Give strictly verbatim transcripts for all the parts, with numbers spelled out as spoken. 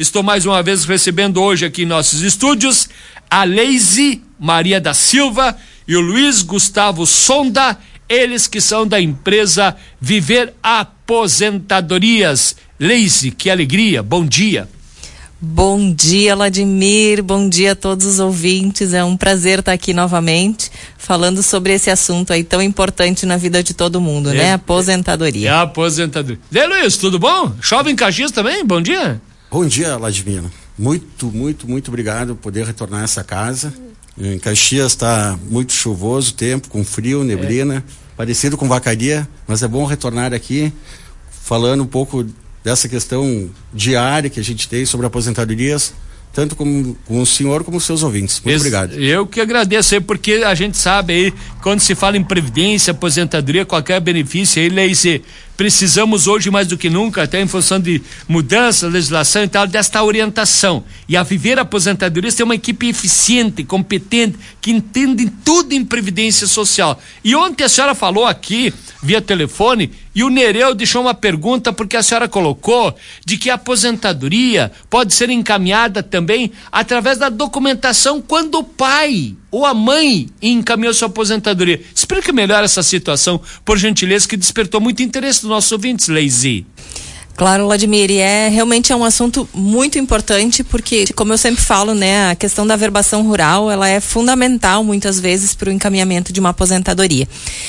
Estou mais uma vez recebendo hoje aqui em nossos estúdios a Leise Maria da Silva e o Luiz Gustavo Sonda, eles que são da empresa Viver Aposentadorias. Leise, que alegria, bom dia. Bom dia, Vladimir, bom dia a todos os ouvintes, é um prazer estar aqui novamente falando sobre esse assunto aí tão importante na vida de todo mundo, é, né? Aposentadoria. É, é a aposentadoria. E aí, Luiz, tudo bom? Chove em Caxias também? Bom dia. Bom dia, Vladimir. Muito, muito, muito obrigado por poder retornar a essa casa. Em Caxias está muito chuvoso o tempo, com frio, neblina, é. parecido com Vacaria, mas é bom retornar aqui falando um pouco dessa questão diária que a gente tem sobre aposentadorias, tanto com, com o senhor como os seus ouvintes. Muito Esse, obrigado. Eu que agradeço aí, porque a gente sabe aí, quando se fala em previdência, aposentadoria, qualquer benefício aí, Leise, precisamos hoje mais do que nunca, até em função de mudança, legislação e tal, desta orientação. E a Viver Aposentadorias tem uma equipe eficiente, competente, que entende tudo em previdência social. E ontem a senhora falou aqui, via telefone, e o Nereu deixou uma pergunta, porque a senhora colocou de que a aposentadoria pode ser encaminhada também através da documentação quando o pai ou a mãe encaminhou sua aposentadoria. Explique melhor essa situação, por gentileza, que despertou muito interesse dos nossos ouvintes, Leise. Claro, Vladimir, e é realmente é um assunto muito importante, porque, como eu sempre falo, né, a questão da averbação rural, ela é fundamental muitas vezes para o encaminhamento de uma aposentadoria.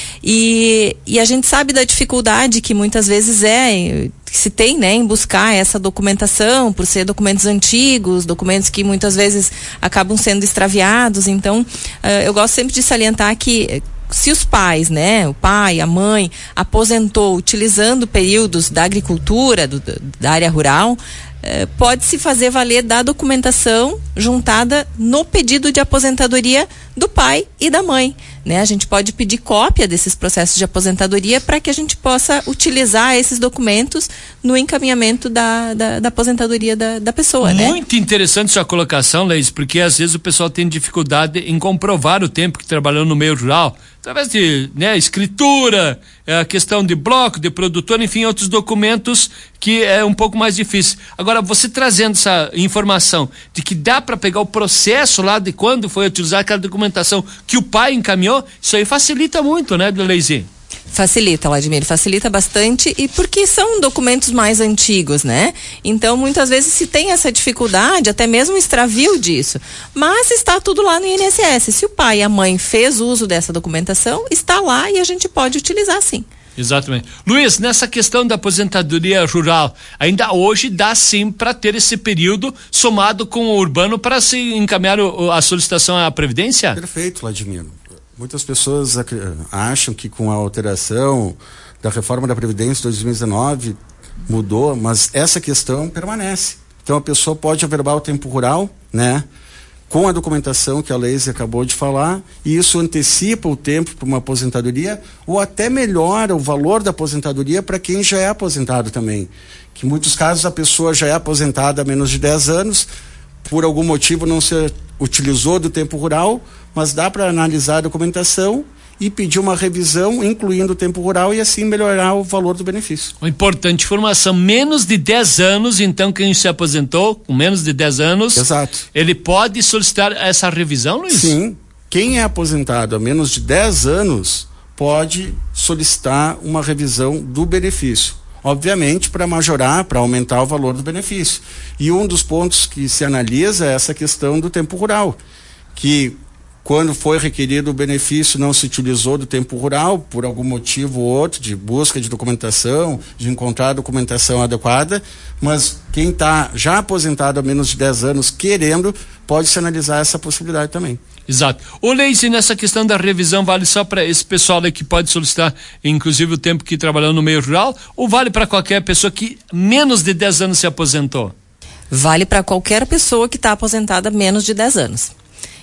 E, e a gente sabe da dificuldade que muitas vezes é, que se tem, né, em buscar essa documentação, por ser documentos antigos, documentos que muitas vezes acabam sendo extraviados. Então, uh, eu gosto sempre de salientar que se os pais, né, o pai, a mãe, aposentou utilizando períodos da agricultura, do, da área rural, eh, pode-se fazer valer da documentação juntada no pedido de aposentadoria do pai e da mãe, né? A gente pode pedir cópia desses processos de aposentadoria para que a gente possa utilizar esses documentos no encaminhamento da, da, da aposentadoria da, da pessoa, Muito né? Muito interessante sua colocação, Leis, porque às vezes o pessoal tem dificuldade em comprovar o tempo que trabalhou no meio rural, através de, né, escritura, a questão de bloco, de produtor, enfim, outros documentos que é um pouco mais difícil. Agora, você trazendo essa informação de que dá para pegar o processo lá de quando foi utilizar aquela documentação que o pai encaminhou, isso aí facilita muito, né, Leizinho? Facilita, Vladimir, facilita bastante, e porque são documentos mais antigos, né? Então, muitas vezes se tem essa dificuldade, até mesmo extravio disso, mas está tudo lá no I N S S. Se o pai e a mãe fez uso dessa documentação, está lá e a gente pode utilizar sim. Exatamente. Luiz, nessa questão da aposentadoria rural, ainda hoje dá sim para ter esse período somado com o urbano para se encaminhar o, a solicitação à Previdência? Perfeito, Vladimir. Muitas pessoas acham que com a alteração da reforma da Previdência de dois mil e dezenove mudou, mas essa questão permanece. Então a pessoa pode averbar o tempo rural, né, com a documentação que a Leise acabou de falar, e isso antecipa o tempo para uma aposentadoria, ou até melhora o valor da aposentadoria para quem já é aposentado também. Que em muitos casos a pessoa já é aposentada há menos de dez anos, por algum motivo não se utilizou do tempo rural, mas dá para analisar a documentação e pedir uma revisão, incluindo o tempo rural, e assim melhorar o valor do benefício. Uma importante informação, menos de dez anos, então quem se aposentou com menos de dez anos, exato, ele pode solicitar essa revisão, Luiz? Sim, quem é aposentado há menos de dez anos pode solicitar uma revisão do benefício. Obviamente para majorar, para aumentar o valor do benefício. E um dos pontos que se analisa é essa questão do tempo rural, que quando foi requerido o benefício não se utilizou do tempo rural, por algum motivo ou outro, de busca de documentação, de encontrar a documentação adequada, mas quem está já aposentado há menos de dez anos querendo, pode se analisar essa possibilidade também. Exato. O Leise, nessa questão da revisão, vale só para esse pessoal aí que pode solicitar, inclusive o tempo que trabalhou no meio rural, ou vale para qualquer pessoa que menos de dez anos se aposentou? Vale para qualquer pessoa que está aposentada há menos de dez anos.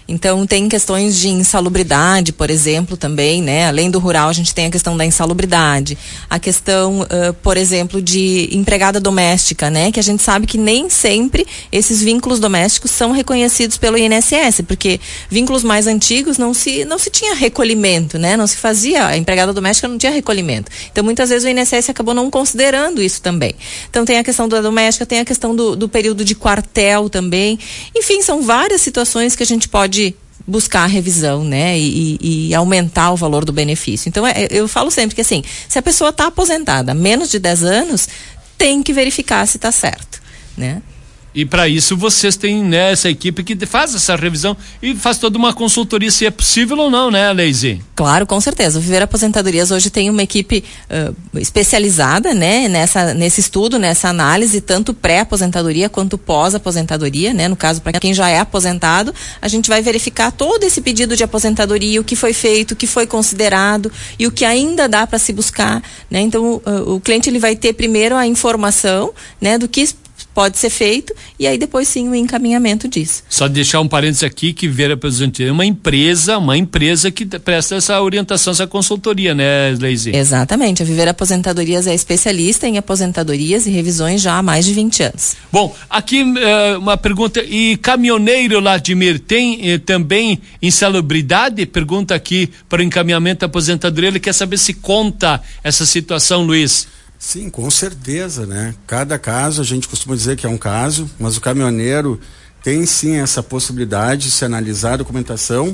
Então tem questões de insalubridade, por exemplo, também, né? Além do rural, a gente tem a questão da insalubridade, a questão, uh, por exemplo, de empregada doméstica, né? Que a gente sabe que nem sempre esses vínculos domésticos são reconhecidos pelo I N S S, porque vínculos mais antigos não se, não se tinha recolhimento, né? Não se fazia, a empregada doméstica não tinha recolhimento. Então muitas vezes o I N S S acabou não considerando isso também. Então tem a questão da doméstica, tem a questão do, do período de quartel também. Enfim, são várias situações que a gente pode buscar a revisão, né, e, e aumentar o valor do benefício. Então, é, eu falo sempre que assim, se a pessoa está aposentada há menos de dez anos, tem que verificar se está certo, né? E para isso vocês têm, né, essa equipe que faz essa revisão e faz toda uma consultoria se é possível ou não, né, Leise? Claro, com certeza. O Viver Aposentadorias hoje tem uma equipe uh, especializada, né, nessa, nesse estudo, nessa análise, tanto pré-aposentadoria quanto pós-aposentadoria, né? No caso, para quem já é aposentado, a gente vai verificar todo esse pedido de aposentadoria, o que foi feito, o que foi considerado e o que ainda dá para se buscar, né? Então, uh, o cliente ele vai ter primeiro a informação, né, do que pode ser feito e aí depois sim o encaminhamento disso. Só deixar um parênteses aqui que Viver Aposentadorias é uma empresa, uma empresa que presta essa orientação, essa consultoria, né, Leise? Exatamente, a Viver Aposentadorias é especialista em aposentadorias e revisões já há mais de vinte anos. Bom, aqui uh, uma pergunta, e caminhoneiro, Vladimir, tem uh, também insalubridade? Pergunta aqui para o encaminhamento da aposentadoria, ele quer saber se conta essa situação, Luiz. Sim, com certeza, né? Cada caso, a gente costuma dizer que é um caso, mas o caminhoneiro tem sim essa possibilidade de se analisar a documentação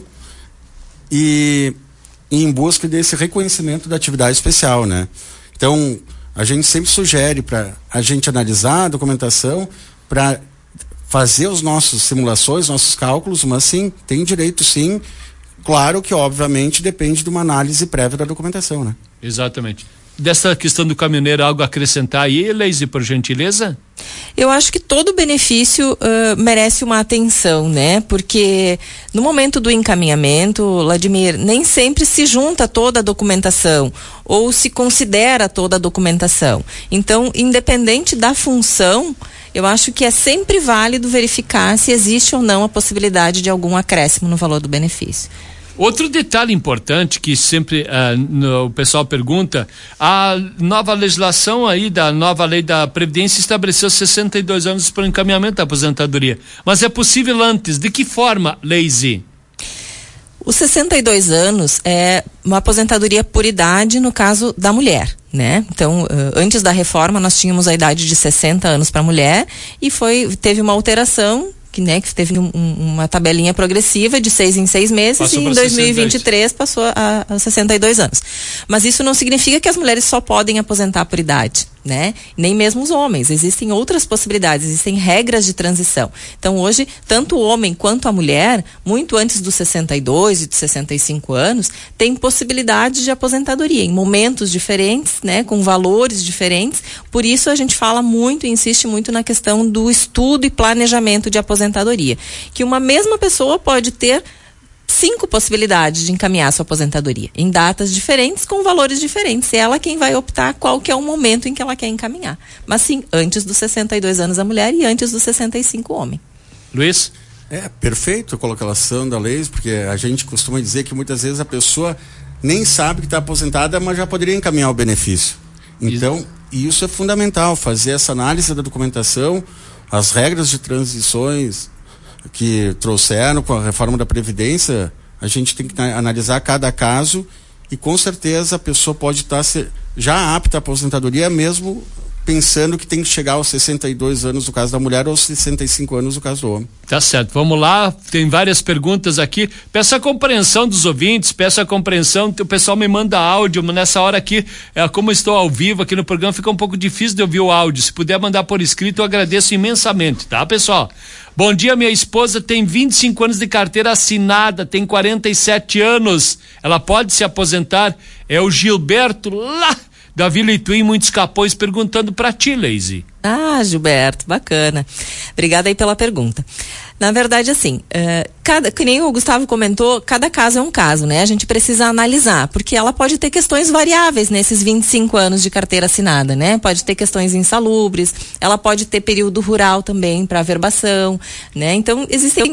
e, e em busca desse reconhecimento da atividade especial, né? Então, a gente sempre sugere para a gente analisar a documentação para fazer os nossos simulações, nossos cálculos, mas sim, tem direito sim. Claro que, obviamente, depende de uma análise prévia da documentação, né? Exatamente. Dessa questão do caminhoneiro, algo a acrescentar aí, Leise, por gentileza? Eu acho que todo benefício uh, merece uma atenção, né? Porque no momento do encaminhamento, Vladimir, nem sempre se junta toda a documentação ou se considera toda a documentação. Então, independente da função, eu acho que é sempre válido verificar se existe ou não a possibilidade de algum acréscimo no valor do benefício. Outro detalhe importante que sempre uh, no, o pessoal pergunta, a nova legislação aí da nova lei da Previdência estabeleceu sessenta e dois anos para o encaminhamento da aposentadoria. Mas é possível antes? De que forma, Leise? Os sessenta e dois anos é uma aposentadoria por idade no caso da mulher, né? Então, uh, antes da reforma nós tínhamos a idade de sessenta anos para a mulher e foi, teve uma alteração que, né, que teve um, um, uma tabelinha progressiva de seis em seis meses passou e em dois mil e vinte e três passou a, a sessenta e dois anos. Mas isso não significa que as mulheres só podem aposentar por idade, né? Nem mesmo os homens. Existem outras possibilidades, existem regras de transição. Então hoje, tanto o homem quanto a mulher, muito antes dos sessenta e dois e dos sessenta e cinco anos, tem possibilidade de aposentadoria em momentos diferentes, né, com valores diferentes. Por isso a gente fala muito e insiste muito na questão do estudo e planejamento de aposentadoria. Que uma mesma pessoa pode ter cinco possibilidades de encaminhar sua aposentadoria em datas diferentes, com valores diferentes. É ela quem vai optar qual que é o momento em que ela quer encaminhar. Mas sim, antes dos sessenta e dois anos a mulher e antes dos sessenta e cinco o homem. Luiz? É, perfeito a colocação da lei, porque a gente costuma dizer que muitas vezes a pessoa nem sabe que está aposentada, mas já poderia encaminhar o benefício. Então, isso. isso é fundamental, fazer essa análise da documentação, as regras de transições que trouxeram com a reforma da Previdência, a gente tem que analisar cada caso e com certeza a pessoa pode estar já apta à aposentadoria, mesmo pensando que tem que chegar aos sessenta e dois anos no caso da mulher ou aos sessenta e cinco anos no caso do homem. Tá certo, vamos lá, tem várias perguntas aqui, peço a compreensão dos ouvintes, peço a compreensão, o pessoal me manda áudio, mas nessa hora aqui, é, como estou ao vivo aqui no programa, fica um pouco difícil de ouvir o áudio, se puder mandar por escrito eu agradeço imensamente, tá pessoal? Bom dia, minha esposa tem vinte e cinco anos de carteira assinada, tem quarenta e sete anos, ela pode se aposentar? É o Gilberto lá da Vila Ituim, muitos capões, perguntando para ti, Leise. Ah, Gilberto, bacana. Obrigada aí pela pergunta. Na verdade, assim, uh, cada, que nem o Gustavo comentou, cada caso é um caso, né? A gente precisa analisar, porque ela pode ter questões variáveis nesses vinte e cinco anos de carteira assinada, né? Pode ter questões insalubres, ela pode ter período rural também para averbação, né? Então, existem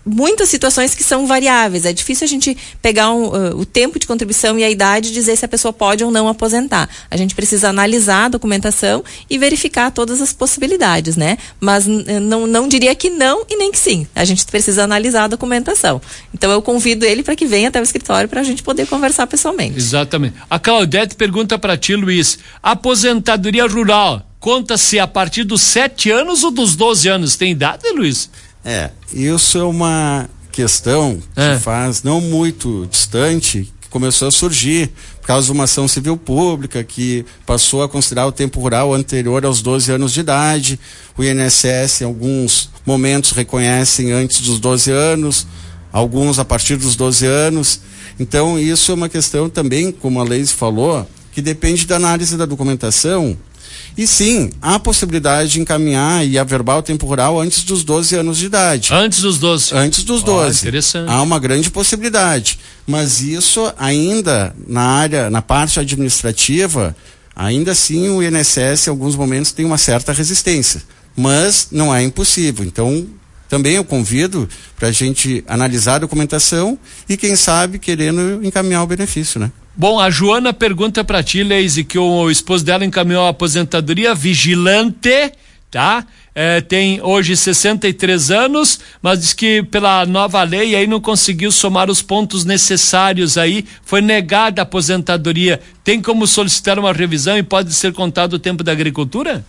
muitas situações que são variáveis. É difícil a gente pegar um, uh, o tempo de contribuição e a idade e dizer se a pessoa pode ou não aposentar. A gente precisa analisar a documentação e verificar todas as possibilidades, né? Mas uh, não, não diria que não e nem que sim. A gente precisa analisar a documentação. Então eu convido ele para que venha até o escritório para a gente poder conversar pessoalmente. Exatamente. A Claudete pergunta para ti, Luiz, aposentadoria rural conta-se a partir dos sete anos ou dos doze anos? Tem idade, Luiz? É, isso é uma questão É. que faz não muito distante, que começou a surgir por causa de uma ação civil pública que passou a considerar o tempo rural anterior aos doze anos de idade. O I N S S em alguns momentos reconhecem antes dos doze anos, alguns a partir dos doze anos. Então isso é uma questão também, como a Leise falou, que depende da análise da documentação. E sim, há possibilidade de encaminhar e averbar o tempo rural antes dos doze anos de idade. Antes dos doze? Antes dos doze. Oh, interessante. Há uma grande possibilidade. Mas isso ainda na área, na parte administrativa, ainda assim o I N S S em alguns momentos tem uma certa resistência. Mas não é impossível. Então, também eu convido para a gente analisar a documentação e quem sabe querendo encaminhar o benefício, né? Bom, a Joana pergunta pra ti, Leise, que o esposo dela encaminhou a aposentadoria vigilante, tá? É, tem hoje sessenta e três anos, mas diz que pela nova lei aí não conseguiu somar os pontos necessários aí, foi negada a aposentadoria. Tem como solicitar uma revisão e pode ser contado o tempo da agricultura?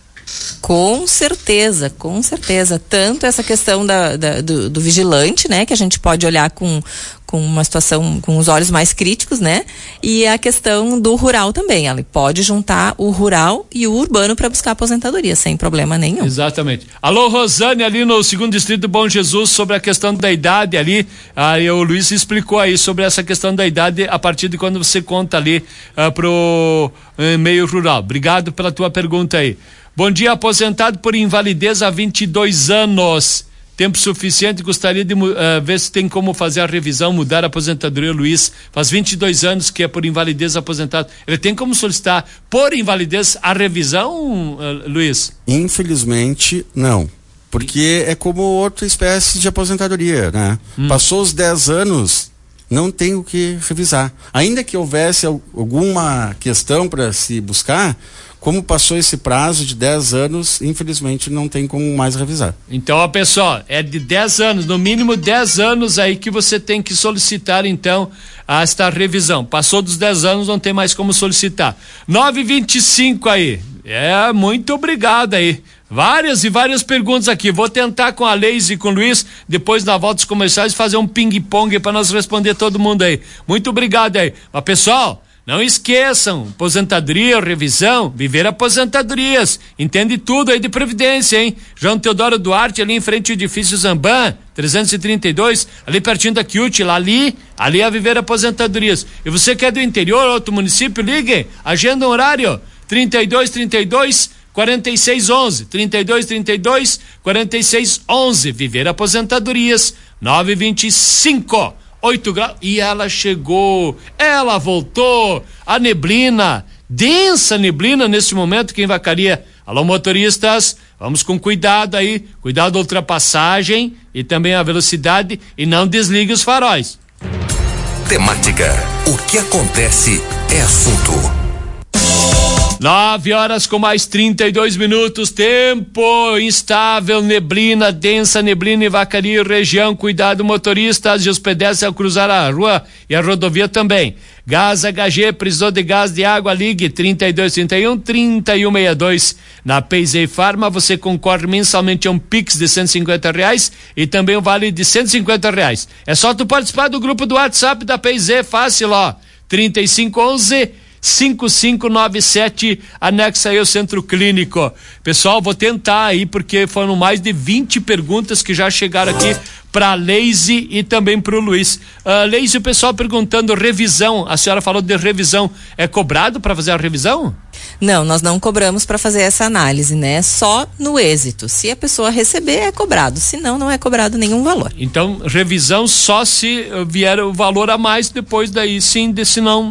Com certeza, com certeza. Tanto essa questão da, da, do, do vigilante, né? Que a gente pode olhar com, com uma situação, com os olhos mais críticos, né? E a questão do rural também. Ela pode juntar o rural e o urbano para buscar aposentadoria, sem problema nenhum. Exatamente. Alô, Rosane, ali no segundo distrito do Bom Jesus, sobre a questão da idade ali, aí o Luiz explicou aí sobre essa questão da idade a partir de quando você conta ali uh, pro uh, meio rural. Obrigado pela tua pergunta aí. Bom dia, aposentado por invalidez há vinte e dois anos. Tempo suficiente, gostaria de uh, ver se tem como fazer a revisão, mudar a aposentadoria, Luiz. Faz vinte e dois anos que é por invalidez aposentado. Ele tem como solicitar por invalidez a revisão, uh, Luiz? Infelizmente, não. Porque é como outra espécie de aposentadoria, né? Hum. Passou os dez anos, não tem o que revisar. Ainda que houvesse alguma questão para se buscar, como passou esse prazo de dez anos, infelizmente não tem como mais revisar. Então, ó, pessoal, é de dez anos, no mínimo dez anos aí que você tem que solicitar, então, esta revisão. Passou dos dez anos, não tem mais como solicitar. nove e vinte e cinco aí. É, muito obrigado aí. Várias e várias perguntas aqui. Vou tentar com a Leise e com o Luiz, depois na volta dos comerciais, fazer um ping-pong para nós responder todo mundo aí. Muito obrigado aí. Mas, pessoal, não esqueçam, aposentadoria, revisão, viver aposentadorias, entende tudo aí de previdência, hein? João Teodoro Duarte, ali em frente ao edifício Zamban, trezentos e trinta e dois, ali pertinho da Quiute, lá ali, ali é viver aposentadorias. E você que é do interior, outro município, ligue, agenda um horário, trinta e dois, trinta e dois, quarenta e seis, onze, trinta e dois, trinta e dois, quarenta e seis, onze, viver aposentadorias, nove e vinte e cinco. oito graus, e ela chegou, ela voltou, a neblina, densa neblina nesse momento que em Vacaria. Alô, motoristas, vamos com cuidado aí, cuidado da ultrapassagem e também a velocidade e não desligue os faróis. Temática, o que acontece é assunto. Nove horas com mais trinta e dois minutos, tempo instável, neblina, densa neblina em Vacaria e região, cuidado motoristas e os pedestres ao cruzar a rua e a rodovia também. Gás H G, precisou de gás de água, ligue trinta e dois, trinta e um, trinta e um, sessenta e dois. Na Peizei Farma você concorre mensalmente a um Pix de cento e cinquenta reais e também um vale de cento e cinquenta reais. É só tu participar do grupo do WhatsApp da Peizei, fácil, ó, trinta e cinco, onze, cinco cinco nove sete, anexa aí o Centro Clínico. Pessoal, vou tentar aí, porque foram mais de vinte perguntas que já chegaram aqui para Leise e também para o Luiz. Uh, Leise, o pessoal perguntando revisão, a senhora falou de revisão, é cobrado para fazer a revisão? Não, nós não cobramos para fazer essa análise, né? Só no êxito. Se a pessoa receber, é cobrado. Se não, não é cobrado nenhum valor. Então, revisão só se vier o valor a mais, depois daí sim, se não, não.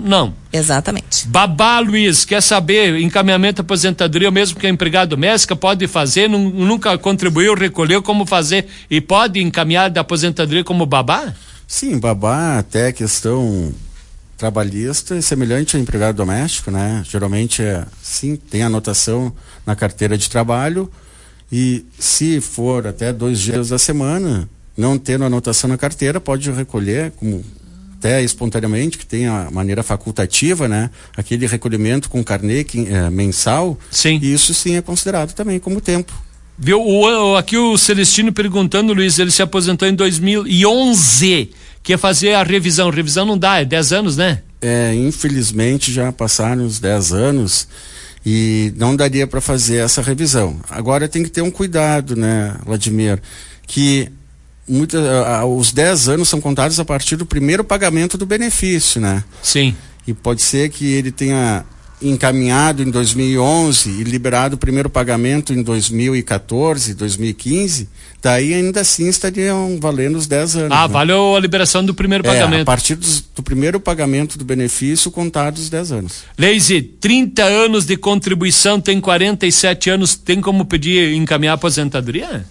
Exatamente. Babá, Luiz, quer saber, encaminhamento à aposentadoria, mesmo que é empregado doméstica, pode fazer, nunca contribuiu, recolheu, como fazer e pode encaminhar da aposentadoria como babá? Sim, babá, até questão trabalhista é semelhante ao empregado doméstico, né? Geralmente é, sim, tem anotação na carteira de trabalho e se for até dois dias da semana, não tendo anotação na carteira, pode recolher como até espontaneamente, que tem a maneira facultativa, né? Aquele recolhimento com carnê que, é, mensal. Sim. E isso sim é considerado também como tempo. Viu? O, aqui o Celestino perguntando, Luiz, ele se aposentou em dois mil e onze, quer fazer a revisão. Revisão não dá, é dez anos, né? É, infelizmente já passaram os dez anos e não daria para fazer essa revisão. Agora tem que ter um cuidado, né, Vladimir, que Muita, uh, uh, os dez anos são contados a partir do primeiro pagamento do benefício, né? Sim. E pode ser que ele tenha encaminhado em dois mil e onze e liberado o primeiro pagamento em dois mil e quatorze, dois mil e quinze, daí ainda assim estariam valendo os dez anos. Ah, né? valeu a liberação do primeiro é, pagamento. A partir dos, do primeiro pagamento do benefício, contados os dez anos. Leise, trinta anos de contribuição, tem quarenta e sete anos, tem como pedir encaminhar a aposentadoria?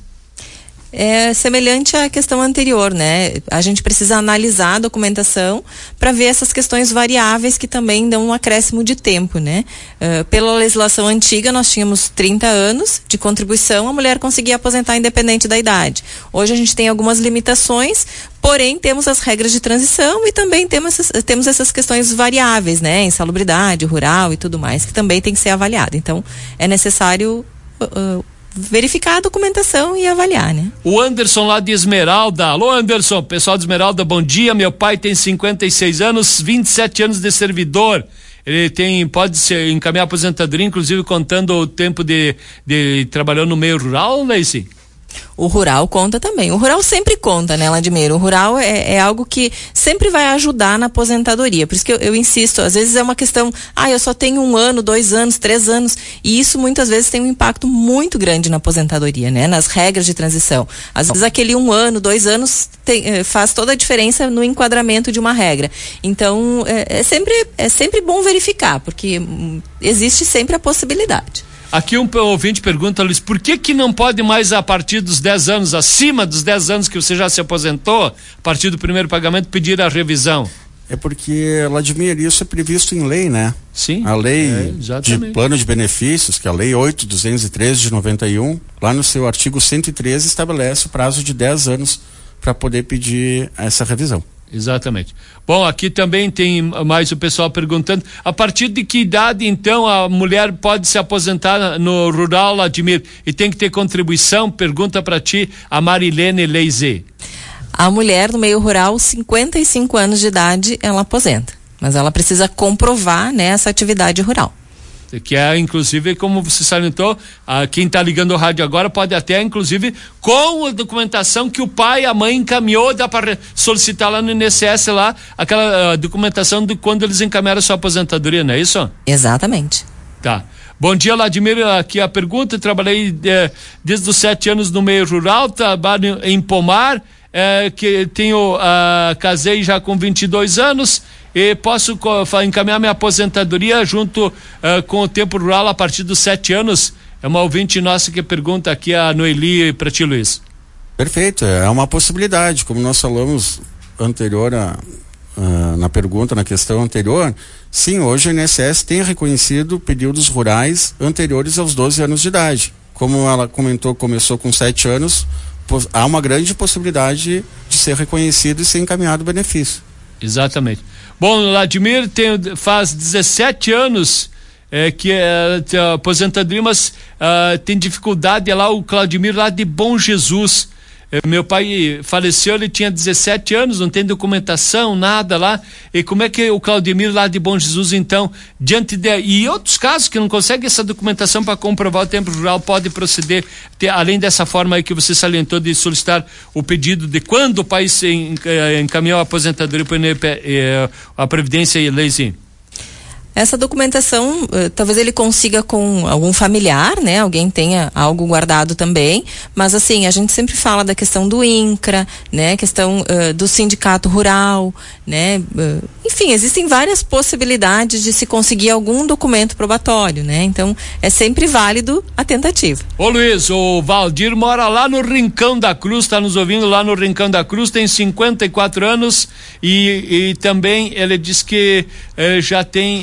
É semelhante à questão anterior, né? A gente precisa analisar a documentação para ver essas questões variáveis que também dão um acréscimo de tempo, né? Uh, pela legislação antiga, nós tínhamos trinta anos de contribuição, a mulher conseguia aposentar independente da idade. Hoje a gente tem algumas limitações, porém temos as regras de transição e também temos essas, temos essas questões variáveis, né? Insalubridade, rural e tudo mais, que também tem que ser avaliado. Então, é necessário Uh, verificar a documentação e avaliar, né? O Anderson lá de Esmeralda. Alô, Anderson, pessoal de Esmeralda, bom dia. Meu pai tem cinquenta e seis anos, vinte e sete anos de servidor. Ele tem, pode se encaminhar a aposentadoria, inclusive contando o tempo de, de trabalhando no meio rural, Leice? O rural conta também. O rural sempre conta, né, Vladimir? O rural é, é algo que sempre vai ajudar na aposentadoria. Por isso que eu, eu insisto, às vezes é uma questão, ah, eu só tenho um ano, dois anos, três anos, e isso muitas vezes tem um impacto muito grande na aposentadoria, né? Nas regras de transição. Às vezes aquele um ano, dois anos tem, faz toda a diferença no enquadramento de uma regra. Então, é, é, sempre, é sempre bom verificar, porque hum, existe sempre a possibilidade. Aqui um ouvinte pergunta, Luiz, por que que não pode mais a partir dos dez anos, acima dos dez anos que você já se aposentou, a partir do primeiro pagamento, pedir a revisão? É porque, Vladimir, isso é previsto em lei, né? Sim. A lei é, de plano de benefícios, que é a lei oito mil duzentos e treze de noventa e um, lá no seu artigo cento e treze estabelece o prazo de dez anos para poder pedir essa revisão. Exatamente. Bom, aqui também tem mais o pessoal perguntando, a partir de que idade então a mulher pode se aposentar no rural, Vladimir, e tem que ter contribuição? Pergunta para ti a Marilene Leise. A mulher no meio rural, cinquenta e cinco anos de idade, ela aposenta, mas ela precisa comprovar, né, essa atividade rural. Que é, inclusive, como você salientou, a, quem está ligando o rádio agora pode até, inclusive, com a documentação que o pai e a mãe encaminhou, dá para solicitar lá no I N S S, lá, aquela a, documentação de quando eles encaminharam a sua aposentadoria, não é isso? Exatamente. Tá. Bom dia, Vladimir, aqui a pergunta, trabalhei é, desde os sete anos no meio rural, trabalho em pomar, é, que tenho, ah, casei já com vinte e dois anos, e posso encaminhar minha aposentadoria junto uh, com o tempo rural a partir dos sete anos? É uma ouvinte nossa que pergunta aqui, a Noeli, para ti, Luiz. Perfeito, é uma possibilidade, como nós falamos anterior a, a, na pergunta, na questão anterior. Sim, hoje o I N S S tem reconhecido períodos rurais anteriores aos doze anos de idade. Como ela comentou, começou com sete anos, há uma grande possibilidade de ser reconhecido e ser encaminhado o benefício. Exatamente. Bom, Vladimir tem, faz dezessete anos é, que é, tem aposentadoria, mas uh, tem dificuldade, é lá o Claudimir lá de Bom Jesus. É, meu pai faleceu, ele tinha dezessete anos, não tem documentação, nada lá. E como é que o Claudimir lá de Bom Jesus, então, diante de... E outros casos que não conseguem essa documentação para comprovar o tempo rural, pode proceder, ter, além dessa forma aí que você salientou de solicitar o pedido de quando o país encaminhou a aposentadoria para a Previdência e Leise? Essa documentação, uh, talvez ele consiga com algum familiar, né? Alguém tenha algo guardado também, mas assim, a gente sempre fala da questão do INCRA, né? Questão uh, do sindicato rural, né? Uh, Enfim, existem várias possibilidades de se conseguir algum documento probatório, né? Então, é sempre válido a tentativa. Ô Luiz, o Valdir mora lá no Rincão da Cruz, está nos ouvindo lá no Rincão da Cruz, tem cinquenta e quatro anos e, e também ele diz que eh, já tem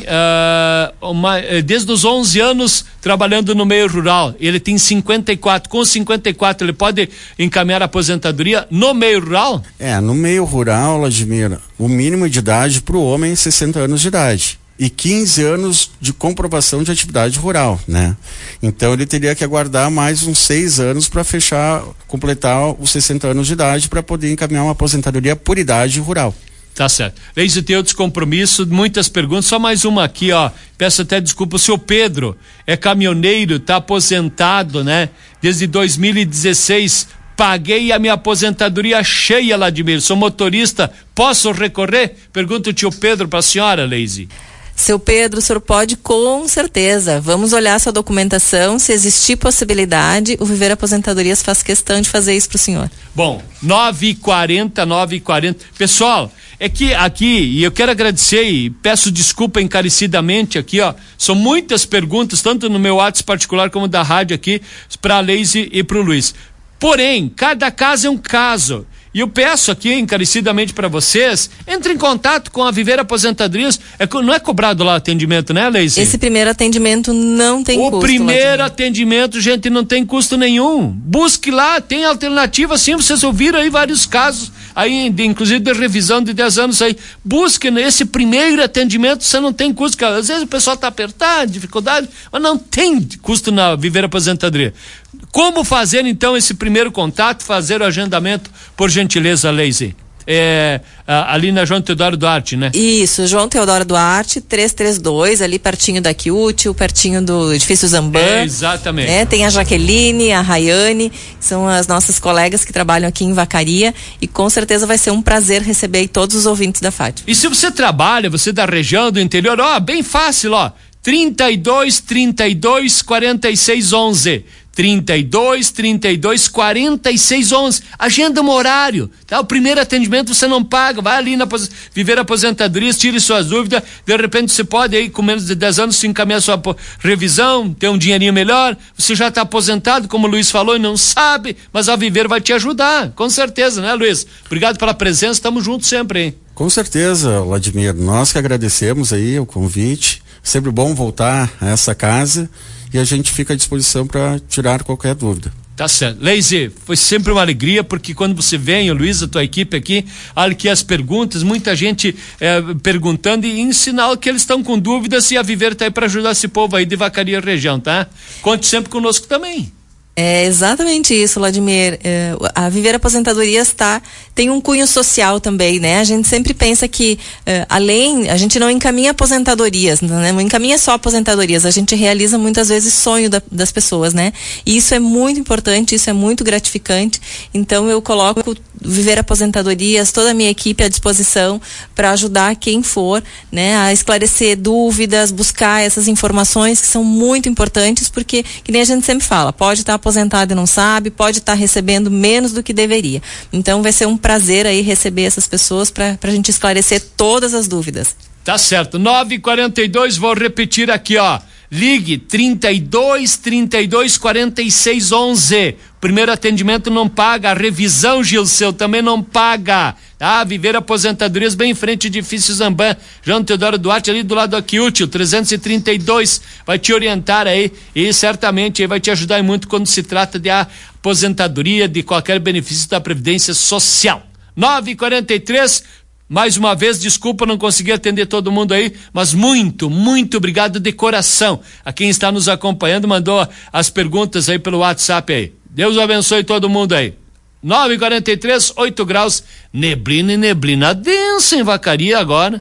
uh, uma, eh, desde os onze anos trabalhando no meio rural. Ele tem cinquenta e quatro, com cinquenta e quatro ele pode encaminhar a aposentadoria no meio rural? É, no meio rural, Vladimir, o mínimo de idade para o homem é sessenta anos de idade e quinze anos de comprovação de atividade rural, né? Então ele teria que aguardar mais uns seis anos para fechar, completar os sessenta anos de idade para poder encaminhar uma aposentadoria por idade rural. Tá certo. Leis, tem outros compromissos, muitas perguntas, só mais uma aqui, ó. Peço até desculpa, o seu Pedro é caminhoneiro, tá aposentado, né? Desde dois mil e dezesseis, paguei a minha aposentadoria cheia, Vladimir, sou motorista, posso recorrer? Pergunta o tio Pedro para a senhora, Leise. Seu Pedro, o senhor pode com certeza. Vamos olhar sua documentação, se existir possibilidade, o Viver Aposentadorias faz questão de fazer isso para o senhor. Bom, nove e quarenta, nove e quarenta. Pessoal, é que aqui, e eu quero agradecer e peço desculpa encarecidamente aqui, ó, são muitas perguntas, tanto no meu WhatsApp particular como da rádio aqui, para a Leise e para o Luiz. Porém, cada caso é um caso. E eu peço aqui encarecidamente para vocês, entre em contato com a Viver Aposentadorias. É, não é cobrado lá o atendimento, né, Leise? Esse primeiro atendimento não tem o custo. O primeiro atendimento, gente, não tem custo nenhum. Busque lá, tem alternativa, sim, vocês ouviram aí vários casos, aí, de, inclusive de revisão de dez anos aí. Busque nesse primeiro atendimento, você não tem custo, porque às vezes o pessoal está apertado, dificuldade, mas não tem custo na Viver Aposentadoria. Como fazer então esse primeiro contato, fazer o agendamento, por gentileza, Leise? É, ali na João Teodoro Duarte, né? Isso, João Teodoro Duarte, trezentos e trinta e dois, ali pertinho da Quiútil, pertinho do edifício Zambã. É, exatamente. Né? Tem a Jaqueline, a Rayane, são as nossas colegas que trabalham aqui em Vacaria e com certeza vai ser um prazer receber aí todos os ouvintes da Fátima. E se você trabalha, você da região, do interior, ó, bem fácil, ó, trinta e dois, trinta e dois, quarenta e seis, onze. trinta e dois, trinta e dois, quarenta e seis, onze. Agenda um horário, tá? O primeiro atendimento você não paga, vai ali na Viver Aposentadorias, tire suas dúvidas, de repente você pode aí com menos de dez anos se encaminhar sua revisão, ter um dinheirinho melhor, você já está aposentado, como o Luiz falou, e não sabe, mas a Viver vai te ajudar, com certeza, né, Luiz? Obrigado pela presença, estamos juntos sempre, hein? Com certeza, Vladimir, nós que agradecemos aí o convite, sempre bom voltar a essa casa e a gente fica à disposição para tirar qualquer dúvida. Tá certo. Leise, foi sempre uma alegria, porque quando você vem, o Luiz, a tua equipe aqui, olha que as perguntas, muita gente é, perguntando e em sinal que eles estão com dúvidas e a Viver tá aí para ajudar esse povo aí de Vacaria região, tá? Conte sempre conosco também. É exatamente isso, Vladimir. É, a Viver Aposentadorias tá, tem um cunho social também, né? A gente sempre pensa que, é, além, a gente não encaminha aposentadorias, né? Não encaminha só aposentadorias, a gente realiza muitas vezes sonho da, das pessoas, né? E isso é muito importante, isso é muito gratificante. Então eu coloco Viver Aposentadorias, toda a minha equipe à disposição para ajudar quem for, né? A esclarecer dúvidas, buscar essas informações que são muito importantes, porque, que nem a gente sempre fala, pode estar aposentado e não sabe, pode estar recebendo menos do que deveria. Então vai ser um prazer aí receber essas pessoas para a gente esclarecer todas as dúvidas. Tá certo, nove e quarenta e dois, vou repetir aqui, ó. Ligue trinta e dois, trinta e dois, quarenta e seis, onze. Primeiro atendimento não paga, a revisão, Gilceu, também não paga. Ah, Viver Aposentadorias bem em frente ao edifício Zambã, João Teodoro Duarte, ali do lado do Aquiútil, trezentos e trinta e dois, vai te orientar aí e certamente aí vai te ajudar muito quando se trata de aposentadoria, de qualquer benefício da Previdência Social. nove e quarenta e três, mais uma vez, desculpa, não consegui atender todo mundo aí, mas muito, muito obrigado de coração a quem está nos acompanhando, mandou as perguntas aí pelo WhatsApp aí. Deus abençoe todo mundo aí. nove e quarenta e três, oito graus, neblina e neblina densa em Vacaria agora.